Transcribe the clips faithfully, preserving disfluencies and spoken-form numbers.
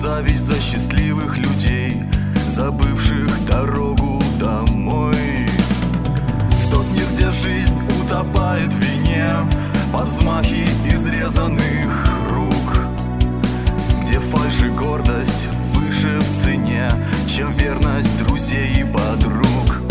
зависть за счастливых людей, забывших дорогу домой. В тот мир, где жизнь утопает в вине под взмахи изрезанных рук, где фальшь и гордость выше в цене, чем верность друзей и подруг.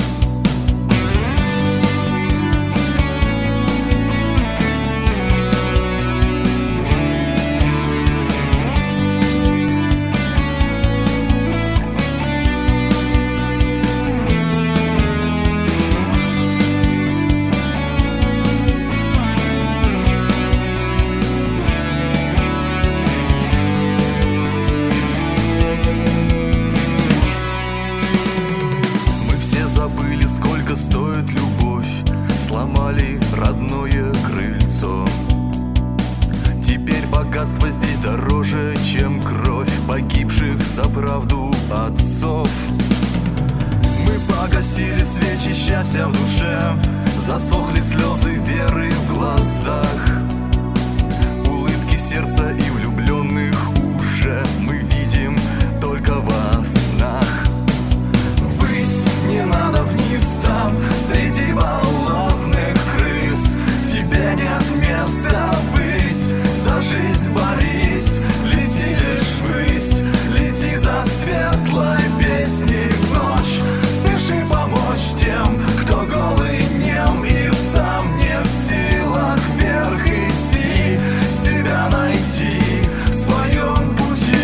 Стоит любовь, сломали родное крыльцо. Теперь богатство здесь дороже, чем кровь погибших за правду отцов. Мы погасили свечи счастья в душе, засохли слезы веры в глазах, улыбки сердца и влюбленных уже мы видим только во снах. Ввысь, не надо вниз, там среди болотных крыс тебе нет места. Ввысь, за жизнь борись, лети лишь ввысь, лети за светлой песней в ночь. Спеши помочь тем, кто голый, нем и сам не в силах вверх идти, себя найти в своем пути.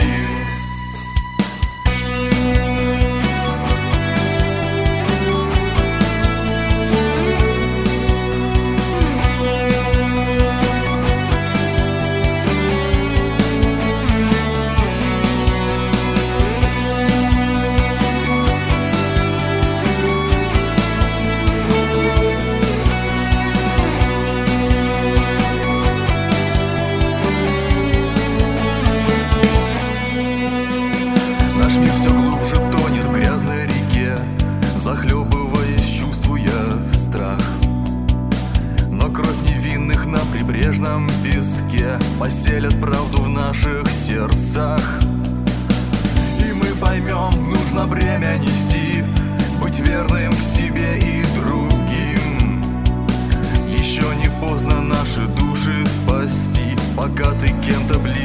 Наш мир все глубже тонет в грязной реке, захлебываясь, чувствуя страх. Но кровь невинных на прибрежном песке поселят правду в наших сердцах. И мы поймем, нужно бремя нести, быть верным себе и другим. Еще не поздно наши души спасти, пока ты кем-то близким.